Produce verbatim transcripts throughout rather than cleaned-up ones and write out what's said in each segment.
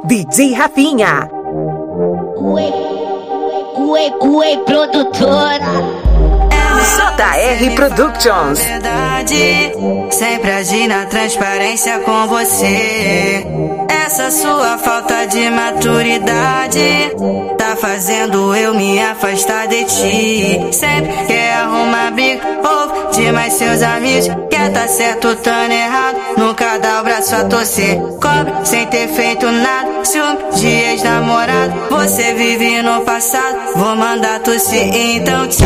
D J Rafinha. Oi, oi, oi, produtora. J R Productions. Verdade, sempre agi na transparência com você. Essa sua falta de maturidade tá fazendo eu me afastar de ti. Sempre quer arrumar bico, ouve demais seus amigos. Quer tá certo, tá errado, nunca dá o braço a torcer. Cobre sem ter feito nada, ciúme de ex-namorado. Você vive no passado, vou mandar tossir, então tchau.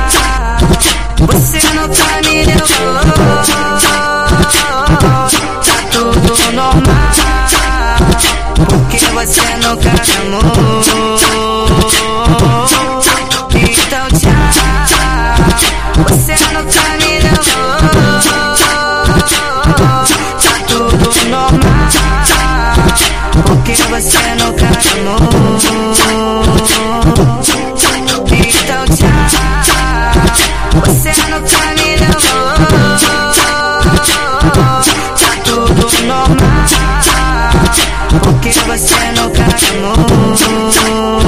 Você nunca me deu valor, tá tudo normal, porque você nunca me amou. Então tchau, você nunca me deu valor, tá tudo normal, porque você nunca me amou. Então tchau, você nunca me deu valor, tá tudo normal, porque você nunca me amou.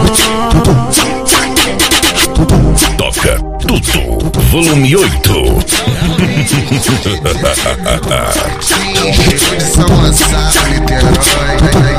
Toca tudo, volume oito. Sim, chegou de São Gonçalo, Niterói.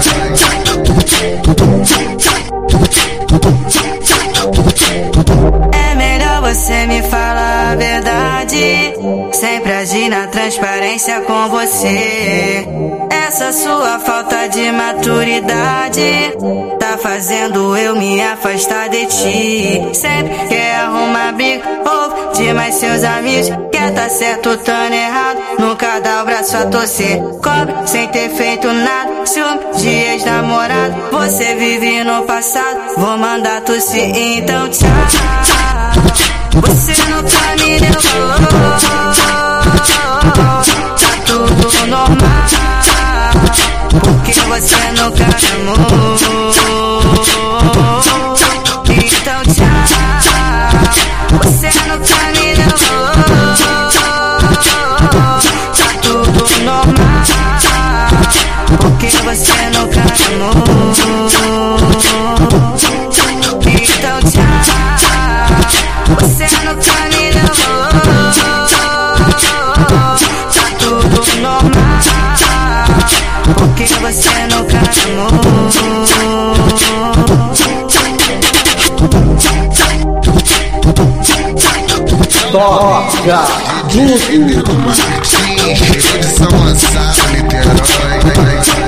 É melhor você me falar a verdade, sempre agir na transparência com você. Essa sua falta de maturidade tá fazendo eu me afastar de ti. Sempre quer arrumar bico, ouve demais seus amigos. Quer tá certo, tá errado, nunca dá o braço a torcer. Cobre sem ter feito nada, ciúme de ex-namorado. Você vive no passado, vou mandar tossir, então tchau. Você nunca me deu valor, tá tudo normal, porque você nunca me amou. Então tchau, você nunca me deu valor, tá tudo normal, porque você nunca me amou. Então tchau, você nunca me deu valor, tá tudo normal, porque você nunca me amou. Toca tudo. Sim, chegou de São Gonçalo, Niterói.